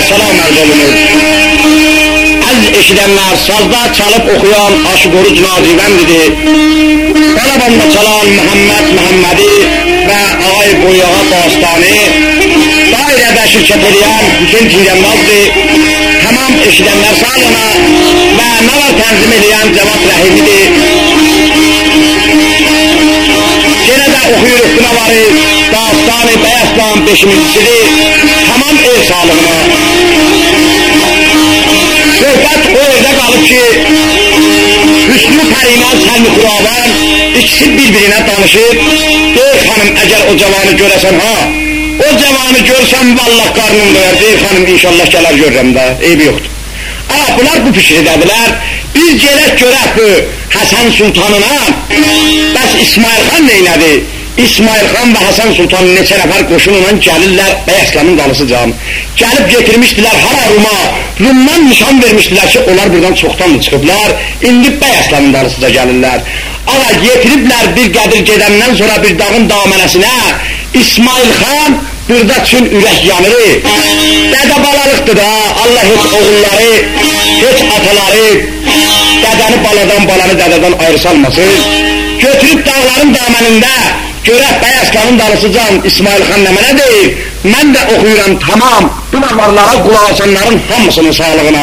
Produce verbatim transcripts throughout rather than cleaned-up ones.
salam ərz olunur. Əziz eşidənlər, sazda çalıb oxuyan Aşıq Oruc Nazivəndidir. Qalabanda çalan Məhəmməd Məhəmmədi və Ağay Boyağa Dastani, dairədə şirkət edən Hüseyin Cingəmbazdır. Tamam eşidənlər sağlana və nəvar tənzim edən Cəvat Rəhimidir. Yenə də oxuyuruq Günavarı, Dastani Bəyəslan beşincisidir. Tamam ev sağlığına. Söhbət o evdə qalıb ki, Hüsnü Pəriman Səlmi Xuravan ikisi bir-birinə danışıb. Deyir xanım, əgər o cavanı görəsən ha, o cavanı görsəm vallah qarnım doyar. Deyir xanım, inşallah gələr görürəm də, eybi yoxdur. Ama bunlar bu fikirdədirlər. Biz gələk görək bu Həsən Sultanına, bəs İsmail xan neynədi? İsmail xan və Həsən Sultanın neçə nəfər qoşunla gəlirlər Bəyəslanın dalısıcan. Gəlib getirmişdilər hara Ruma, Rumdan nişan vermişdilər ki, onlar buradan çoxdan da çıxıblar, indi Bəyəslanın dalısıca gəlirlər. Ama getiriblər bir qədir gedəndən sonra bir dağın dağmənəsinə, İsmail xan burada üçün ürək yanırı. Dədə balalıqdır da, Allah heç oğulları, heç ataları, dədəni baladan, balanı dədədən ayrı salmasın. Götürüb dağların dağmenində, görək Bəyəslanın dalısıcan İsmail xan nə mənə deyir, mən də oxuyuram tamam, bu navarlara qulaq asanların hamısının sağlığına.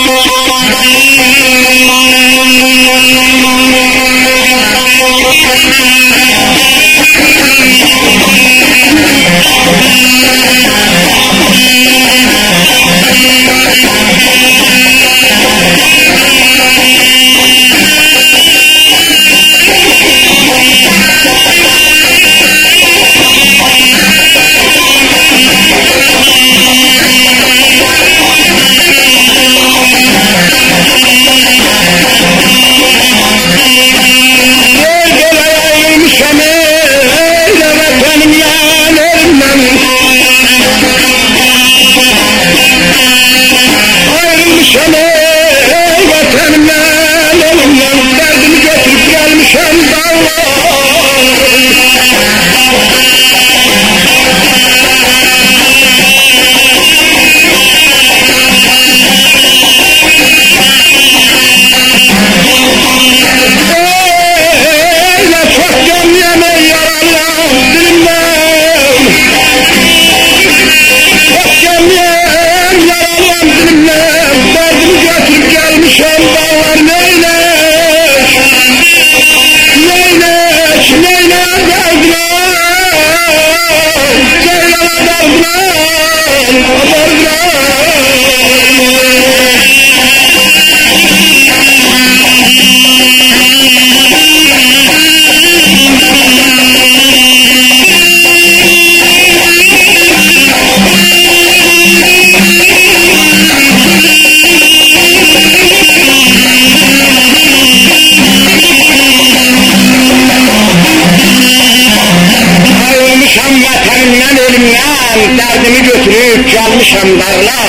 Dərdimi götürüb gəlmişəm dağlar.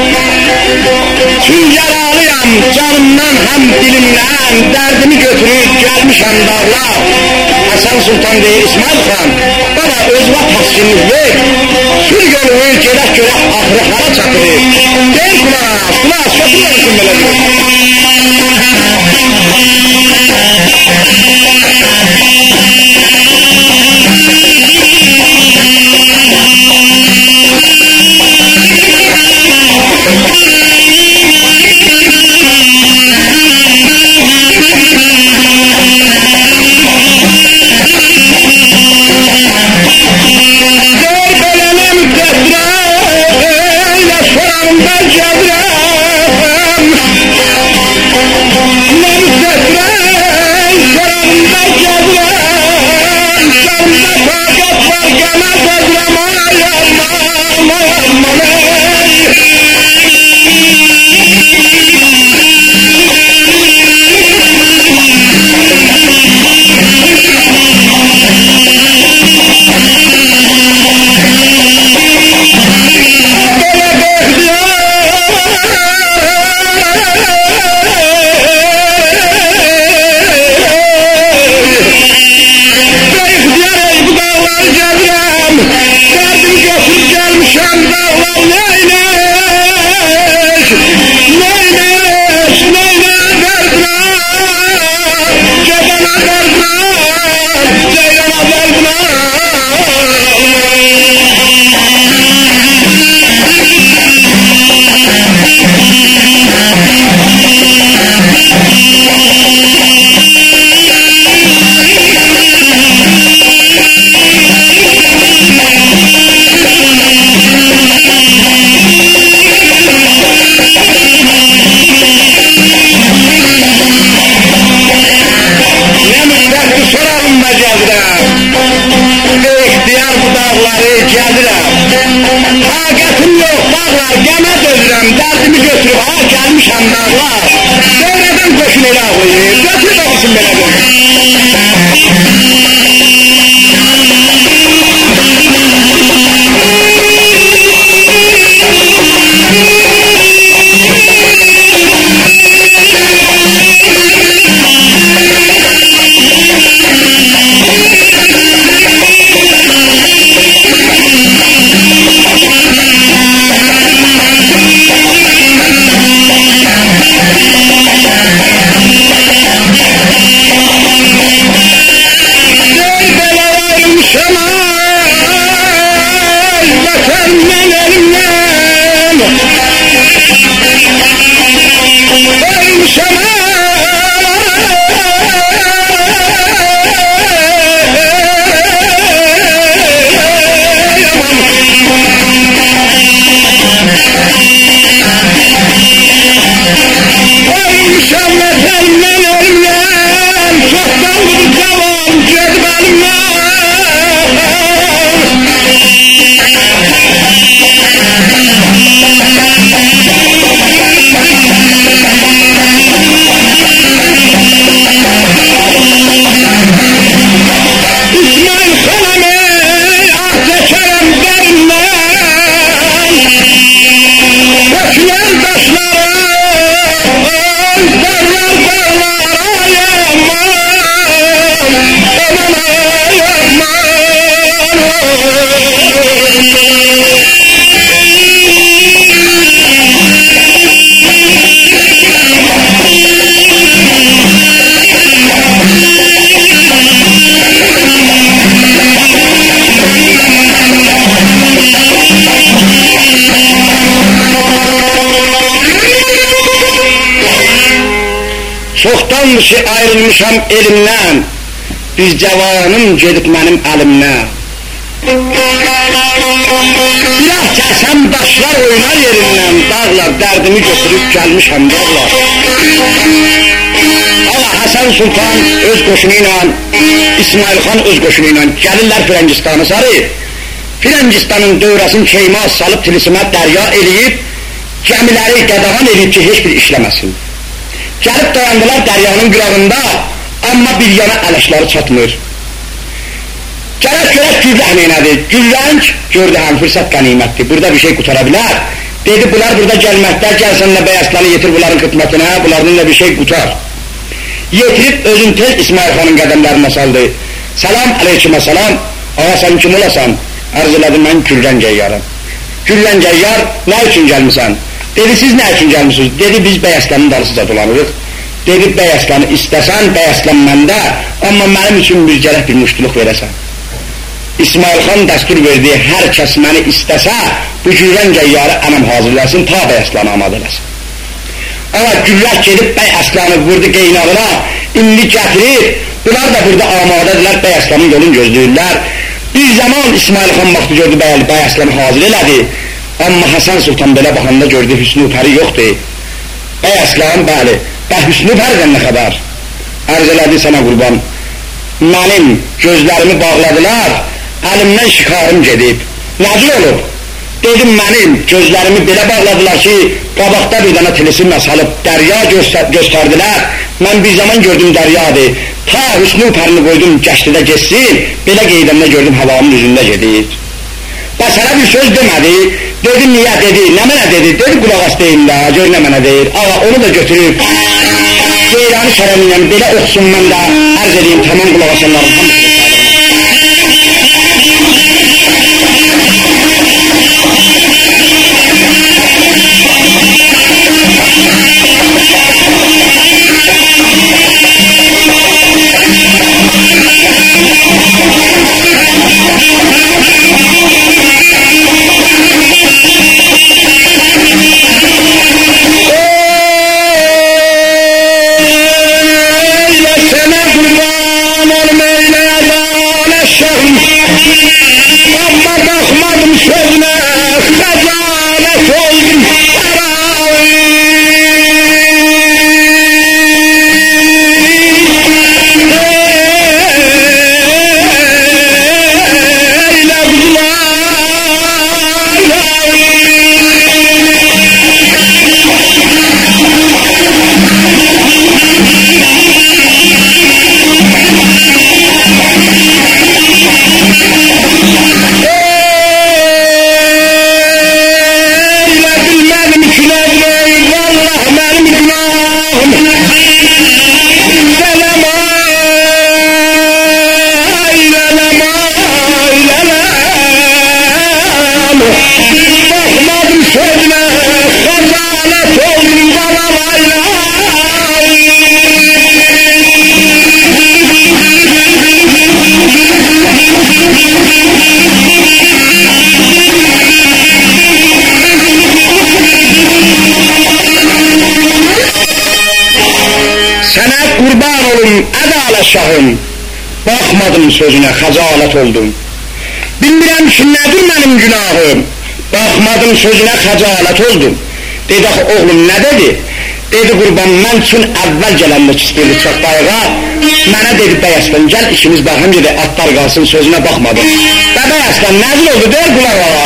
Çünki yaralıyam canımdan həm dilimdən, dərdimi götürüb gəlmişəm dağlar. Həsən Sultan deyir İsmail xan, bana özvə təskinlik ver, sür gönlü gedək görək axırı hara çatırır. Deyir qulaq, qulaq, sözü olsun belədir. Gel dağları gəlirəm. Taqətim yox, dağlar, qəmə dözürəm, dərdimi götürüb, ha, gəlmişəm dağlar. Sonradan qoşun elə ağlayır, götürüb oxusun belə qoşun. Çoxdan ki ayrılmışam elimdən, bir cavanım gedib mənim əlimdən. Biraz gəlsəm daşlar oynar yerindən, dağlar dərdimi götürüb gəlmişəm dağlar. Ağa Həsən Sultan öz qoşunu ilə, İsmail xan öz qoşunu ilə gəlirlər Firəngistanı sarı. Firəngistanın dövrəsini keymaz salıb tilisimə dərya eləyib, gəmiləri qədağan eləyib ki, heç bir işləməsin. Gəlib dayandılar dəryanın qırağında, amma bir yana ələşləri çatmır. Gələk görək Gürrəh neynədir? Gürrəng gördü həm fürsət qənimətdir, burada bir şey qutara bilər. Dedi, bunlar burada gəlməkdə, gəlsənlə Bəyəslanı yetir bunların xidmətinə, bunlarınla bir şey qutar. Yetirib özün tez İsmail xanın qədəmlərinə saldı. Salam, aleykümə salam, ağa sən kim olasan? Ərz elədim, mən Gürrəng əyyarım. Gürrəng əyyar, nə üçün gəlmişsən? Dedi, siz nə üçün gəlmişsiniz? Dedi, biz Bəyəslanın dalısıca dolanırıq. Dedi, Bəyəslanı istəsən, Bəyəslan məndə, amma mənim üçün bir gərək bir müştuluq verəsən. İsmail xan dəstur verdi, hər kəs məni istəsə, bu Gürrəng əyyarı ənəm hazırlasın, ta Bəyəslanı amad eləsin. Ama Gürrəh gedib Bəyəslanı vurdu qeynağına, indi gətirib, bunlar da burada amadədirlər, Bəyəslanın yolunu gözləyirlər. Bir zaman İsmail xan vaxtı gördü, Bəyəslanı hazır elədi. Amma Həsən Sultan belə baxanda gördü, hüsnü pəri yoxdur. Bəyəslan, bəli, bə hüsnü pərdən nə xəbər? Ərz elədi sənə qurban. Mənim gözlərimi bağladılar, əlimdən şikarım gedib. Nəcür olub? Dedim, mənim gözlərimi belə bağladılar ki, qabaqda bir dana tilisimlə salıb dərya göstərdilər. Mən bir zaman gördüm dəryadır. Ta hüsnü pərini qoydum, gəşdidə geçsin, belə qeydəmdə gördüm havanın üzündə gedir. Və sənə bir söz demədi, dedim, niyə dedi, nə mənə dedi, dedi, qulaq as deyim də, gör nə mənə deyir. Ağa, onu da götürüb, Geylani şərəmindən belə oxusun, mən də ərz edeyim, tamam qulaq asanların hamısını. Sana kurban olmayla Bakmadım sözüne, kazalet oldum bana lay lay. Sana kurban olum adalet şahım, bakmadım sözüne hacalet oldum. Bilmirəm ki nedir benim günahım, bakmadım sözüne hacalet oldum. Dedi oğlum ne dedi? Dedi kurban mən üçün əvvəl gələnlik istəyirdi çatdayığa. Mənə dedi bəy aslan gel işimiz baxım dedi atlar qalsın sözüne bakmadım. Və bəy aslan nəzir oldu deyil qulaq ala.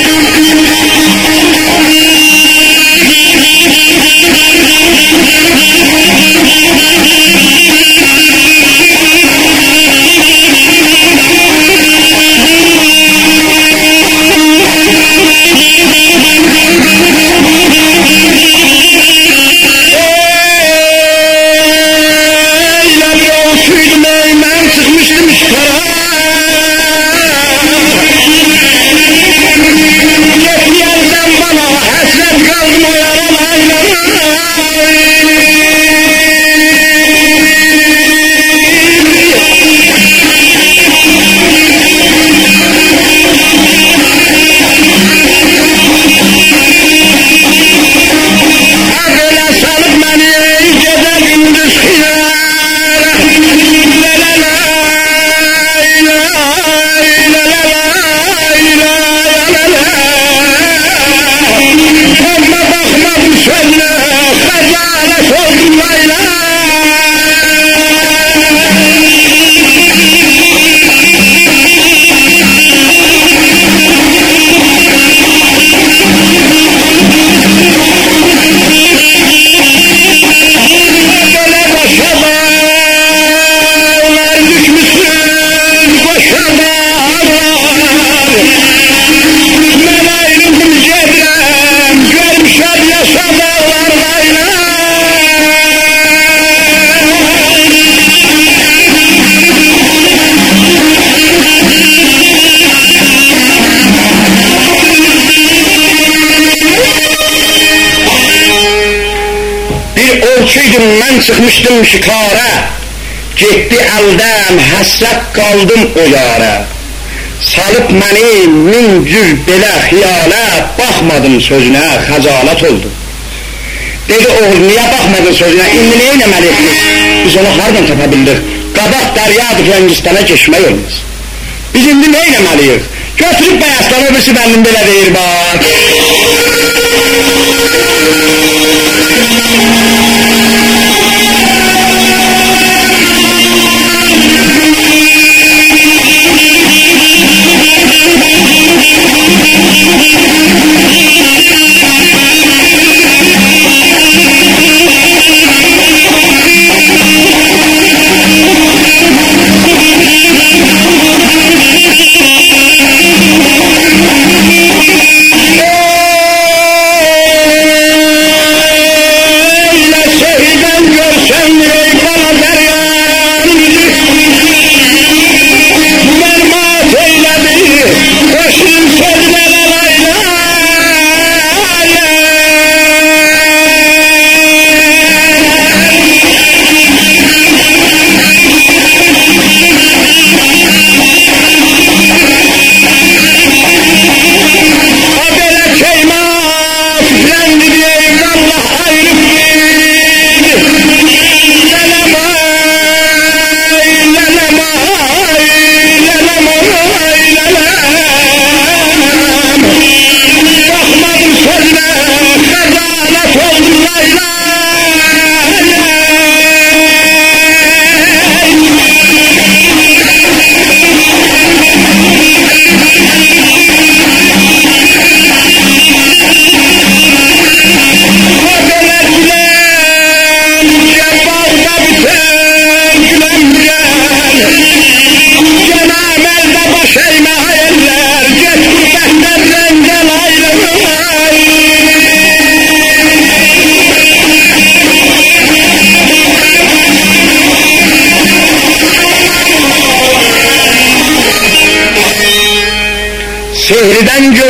Çıkmıştım şikara, yetmeyenden bana hasret kaldım o yaram aylara. Akıla salıp beni gece gündüz hıyara. Ama bakmadım sözüne, hacalet oldum layla. Böyle başa dağlar düşmüşsün, koşa dağlar. Ben ayrıldım cebrem, görmüşem yaşa dağlar layla. Bir ovçuydum ben çıkmıştım şikara, gitti elden hasret kaldım o yara. Salıp beni min cür belə xiyala, bakmadım sözüne hacalet oldum. Dedi oğul niye bakmadın sözüne, indi ne eylemeliyiz? Biz onu hardan tapabildik? Qabaq deryadır Rəngistana geçmək olmaz. Biz indi ne eylemeliyiz? Götürüp bayaslan öbürsü bendim belə deyir bak.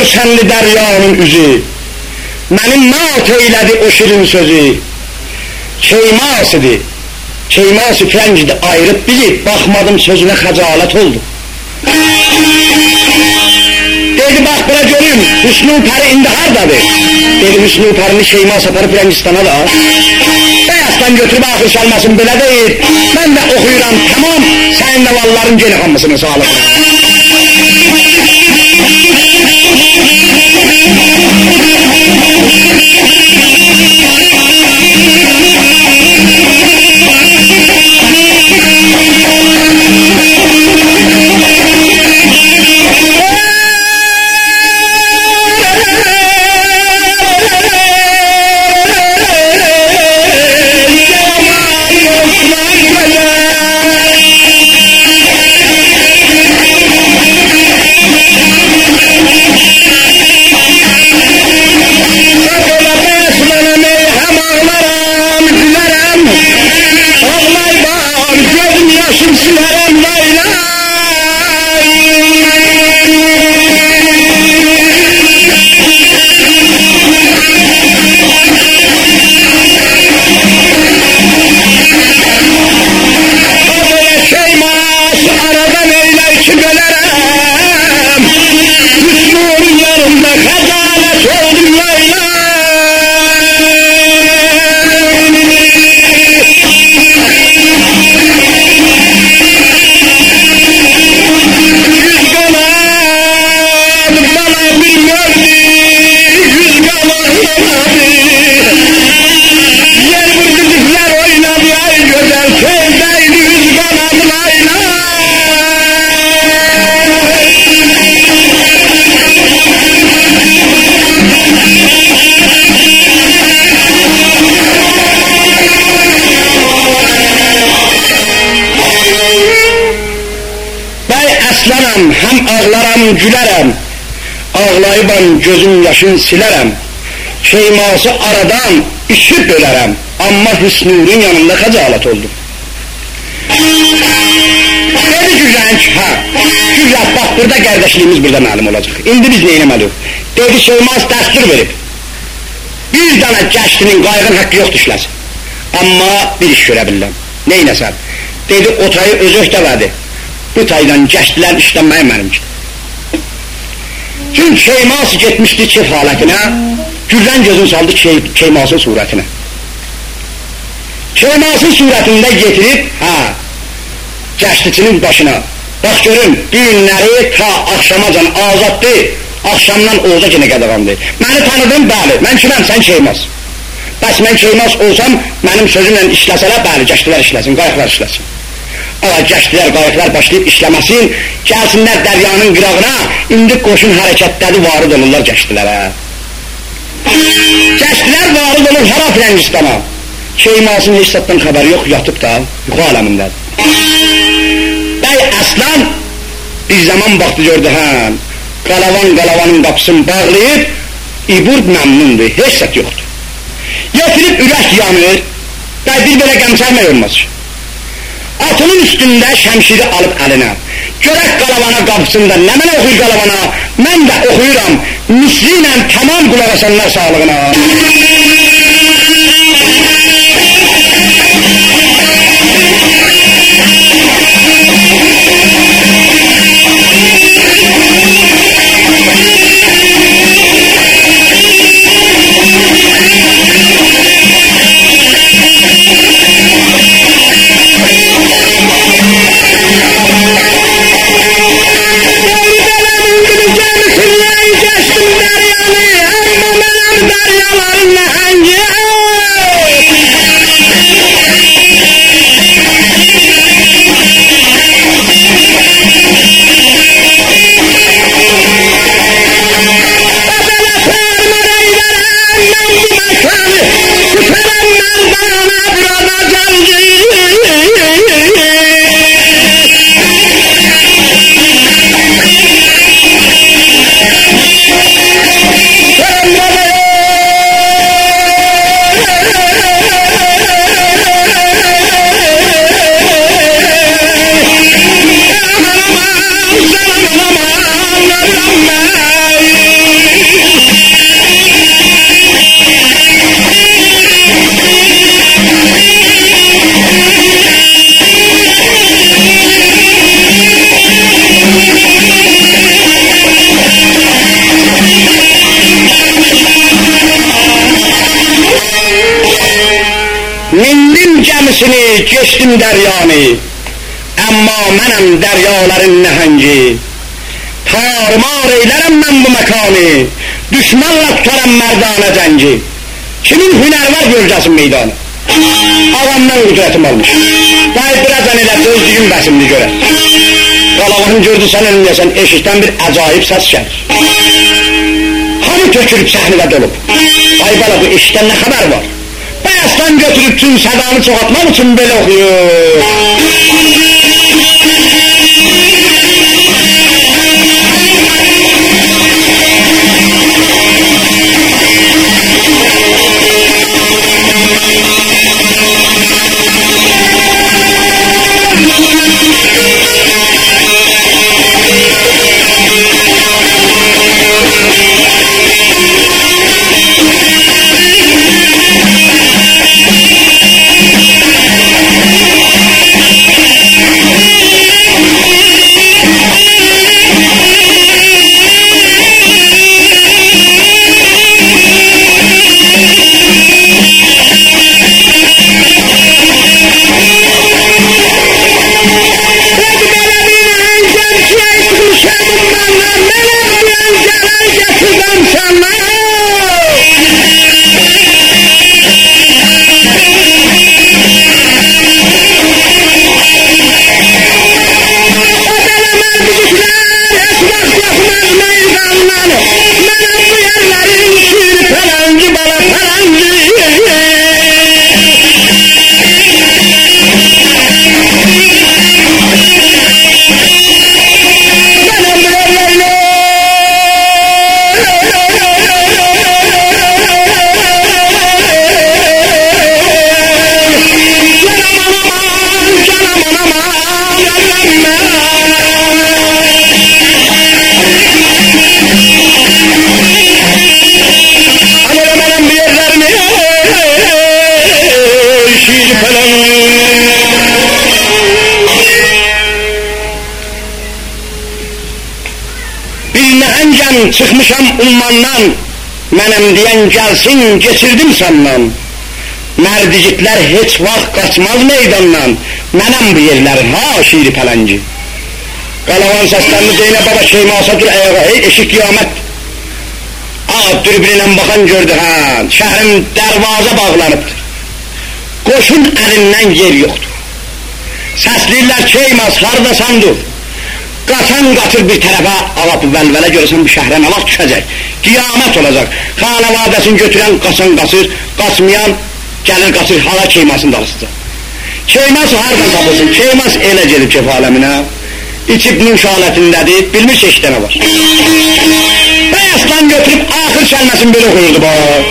sənli dəryanın üzü, mənim mat eylədi o şirin sözü. Keymasıdır, Keyması Frəngdə ayırıb bizi, baxmadım sözünə xəcalət oldu. Dedi, bax, bura görüm, Hüsnü Pəri indi hardadır? Dedi, Hüsnü Pərini Keymas aparıb Frəngistana da. Bəyazdan götürüb axır salmasın, belə deyir. Mən də oxuyuram, tamam, sənin də valların geni hamısını sağlıq. Hem ağlaram, gülərəm, ağlayıbam, gözüm yaşın silərəm, Keyması aradan iki bölərəm, amma Hüsnü'nün yanında xəcalət oldum. Dedi Güzənk, ha, Güzənk, bax, burada qardaşlığımız burada məlum olacaq, indi biz neyləməliyik? Dedi, Keymaz dəstur verib, bir dana gəştinin qayğın haqqı yoxdur işləsin, amma bir iş görə bilirəm, neynəsən? Dedi, o tayı özök dəvədi. Bu taydan gəşdilər işlənməyi mənimki. Çünki Keyması getmişdi çift halətinə, Gürdən gözün saldı Keymasın surətinə. Keymasın surətində getirib, hə, gəşdicinin başına, bax görün, düyünləri ta axşamacan azaddı, axşamdan olacaq yenə qədəğandı. Məni tanıdın, bəli, mən kiməm, sən Keymas. Bəs mən Keymas olsam, mənim sözümlə işləsələr, bəli, gəşdilər işləsin, qayıqlar işləsin. Ama gəşdilər, qayıqlar başlayıb işləməsin, gəlsinlər dəryanın qırağına, indi qoşun hərəkətləri varid olurlar gəşdilərə. Gəşdilər varid olur hara Frəngistana. Keymasın heç satdan xəbəri yox, yatıb da, yuxu aləmindədir. Bəy Əslan bir zaman baxdı gördü, hə, qalavan qalavanın qapısını bağlayıb, İburd məmnundur, heç sat yoxdur. Yetirib ürək yanır, bəy bir belə qəmsərmək olmaz. Atının üstündə şəmşiri alıb əlinə, görək qalavana qapısında, nə mən oxuyur qalavana, mən də oxuyuram, misli ilə tamam qulaq asanlar sağlığına. Daryaların nəhəng gəmisini, geçdim dəryanı, əmma mənəm dəryaların nəhəngi. Tarmar eylərəm mən bu məkanı, düşmanla tutaram mərdanə cəngi. Kimin hünər var görcəsin meydanı, ağamdan qüdrətim almış. Dayı birazdan elə dözdüyüm bəsimli görər. Qalavağın gördü sən elməyəsən, eşikdən bir əcaib səs gəlir. Hamı tökülüb səhnədə dolub. Ay bala, bu eşikdən nə xəbər var? Bayasdan götürüb tüm sədanı çoxatmaq üçün belə oxuyur. Çıxmışam ummandan, mənəm deyən gəlsin, geçirdim səndən. Mərdiciklər heç vaxt qaçmaz meydandan, mənəm bu yerlərin, ha şiiri pələngi. Qalavan səslərini Zeynəb baba Şeymasa dur ayağa, ey eşik qiyamət. Ağ dürbünlə baxan gördü, ha, şəhrin dərvazə bağlanıbdır. Qoşun əlindən yer yoxdur. Səsləyirlər Şeymas, hardasan dur. Qaçan qaçır bir tərəfə, ağa bu vəlvələ görəsən bu şəhrə nə vaxt düşəcək, qiyamət olacaq. Xanavadəsini götürən qaçan qaçır, qaçmayan gəlir qaçır hala Keymasın dalısıca. Keymas hardan tapılsın, Keymas elə gelib kef aləminə, içib nuş alətindədir, bilmir ki eşdə nə var. Bayasdan götürüb axır kəlməsini belə oxuyurdu bax.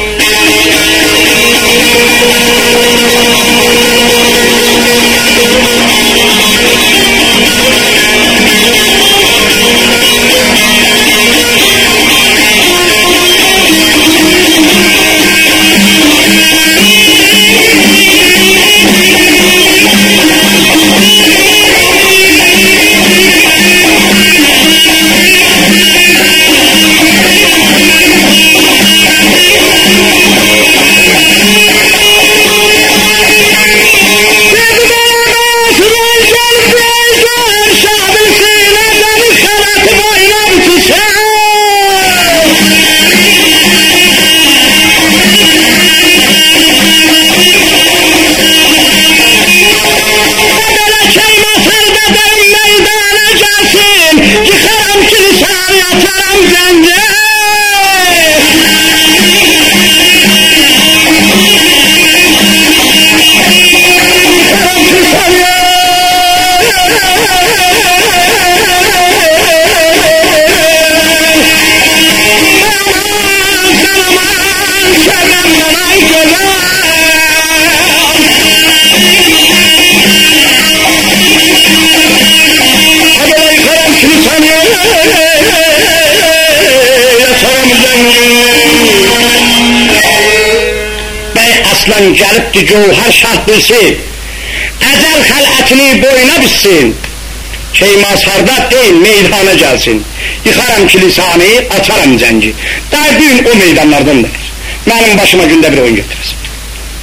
Aslan gəlibdi gövhər şah bilsi, əcəl xələtini boyuna bitsin. Keymas harda deyil, meydana gəlsin. Yıxaram kilisanı, açaram zənci. Day gün o meydanlardandır. Mənim başıma gündə bir oyun getirirsin.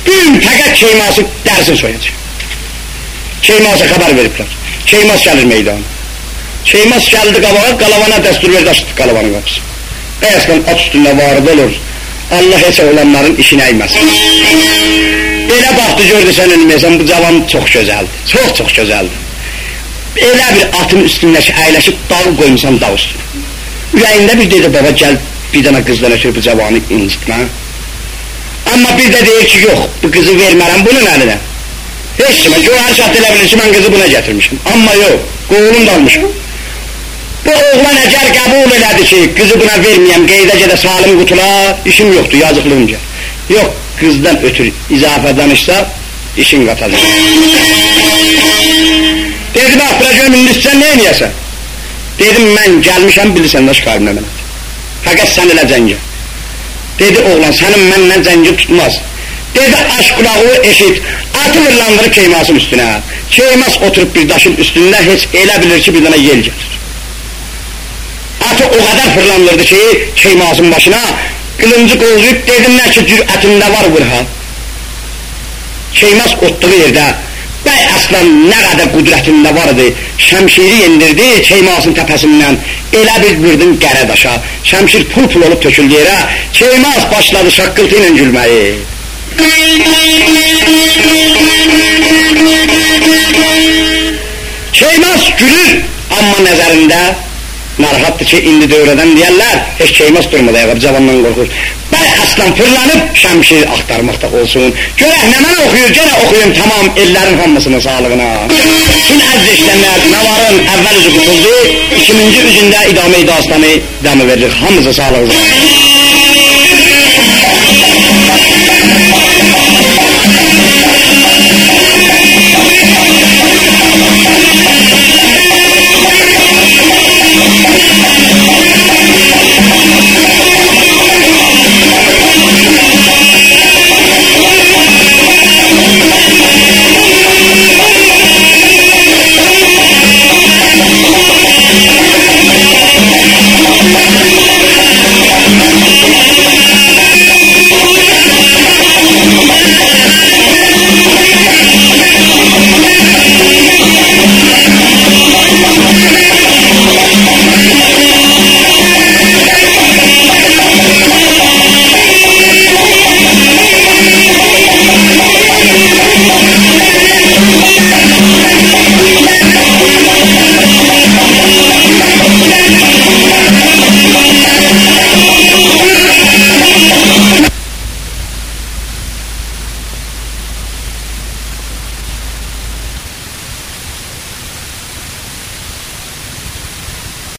Gün fəqət Keyması dərsin soyacaq. Keymasa xəbər veriblər. Keymas gəlir meydana. Keymas gəldi qabağa, qalavana dəstur verdi, açdı qalavanın qapısı. Bəyəsdən at üstündə varıd olur. Allah heç olanların işini əyməsin. Elə baxdı, gördü sən ölməyəsən, bu cavan çox gözəldir. Çox çox gözəldir. Elə bir atın üstündəki əyləşib dağı qoymusan dağ üstünə. Ürəyində bir dedi, baba gəl bir dənə qızdan ötürü bu cavanı incitmə. Amma bir də deyir ki, yox, bu qızı vermərəm bunun əlinə. Heç kimə, güvər şart elə bilir ki, mən qızı buna gətirmişim. Amma yox, qoğulum dalmışım. Bu oğlan əgər qəbul elədi ki, qızı buna verməyəm, qeydə gedə salim qutula, işim yoxdur, yazıqlığınca. Yox, qızdan ötür, izafə danışsa, işin qatacaq. Dedi, bax, bura görmün, sən nə eləyəsən? Dedim, mən gəlmişəm, bilirsən daş qalbimə mənə. Fəqət sən elə cəngə. Dedi, oğlan, sənin məndən cəngi tutmaz. Dedi, aç qulağı eşit, atı vırlandırıb Keymasın üstünə. Keymas oturub bir daşın üstündə heç elə bilir ki, bir dənə yel gəlir. Atı o qədər fırlandırdı ki, Keymasın başına, qılıncı qoluyub, dedim, nə ki, cürətində var vırha. Keymas otduğu yerdə, bəy aslan nə qədər qudrətində vardı, şəmşiri yendirdi Keymasın təpəsindən, elə bir vurdun qərə daşa, şəmşir pul-pul olub töküldü yerə, Keymas başladı şaqqıltı ilə gülməyi. Keymas gülür, amma nəzərində narahatdır ki, indi dövrədən deyərlər, heç Keymas durmadı, ayağı cavandan qorxur. Bəy aslan fırlanıb şəmşir axtarmaqda olsun. Görək, nə mən oxuyur, gənə oxuyum tamam ellərin hamısının sağlığına. Şimdi əziz işlənlər, Navarın əvvəl üzü qutuldu, ikinci üzündə idame-i dastanı dəmi veririk, hamısı sağlığına.